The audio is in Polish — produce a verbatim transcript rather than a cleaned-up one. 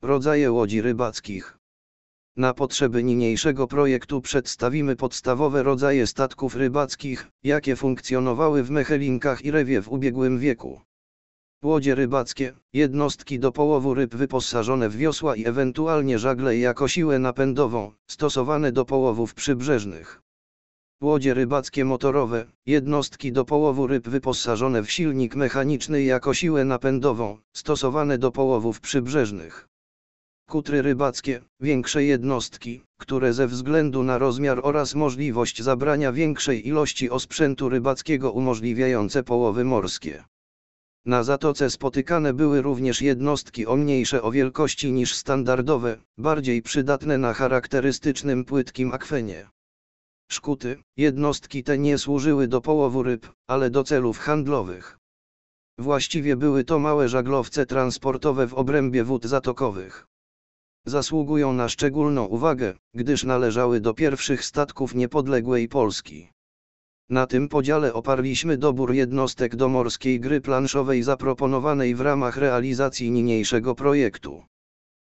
Rodzaje łodzi rybackich. Na potrzeby niniejszego projektu przedstawimy podstawowe rodzaje statków rybackich, jakie funkcjonowały w Mechelinkach i Rewie w ubiegłym wieku. Łodzie rybackie, jednostki do połowu ryb wyposażone w wiosła i ewentualnie żagle jako siłę napędową, stosowane do połowów przybrzeżnych. Łodzie rybackie motorowe, jednostki do połowu ryb wyposażone w silnik mechaniczny jako siłę napędową, stosowane do połowów przybrzeżnych. Kutry rybackie, większe jednostki, które ze względu na rozmiar oraz możliwość zabrania większej ilości osprzętu rybackiego umożliwiające połowy morskie. Na zatoce spotykane były również jednostki o mniejsze o wielkości niż standardowe, bardziej przydatne na charakterystycznym płytkim akwenie. Szkuty, jednostki te nie służyły do połowu ryb, ale do celów handlowych. Właściwie były to małe żaglowce transportowe w obrębie wód zatokowych. Zasługują na szczególną uwagę, gdyż należały do pierwszych statków niepodległej Polski. Na tym podziale oparliśmy dobór jednostek do morskiej gry planszowej zaproponowanej w ramach realizacji niniejszego projektu.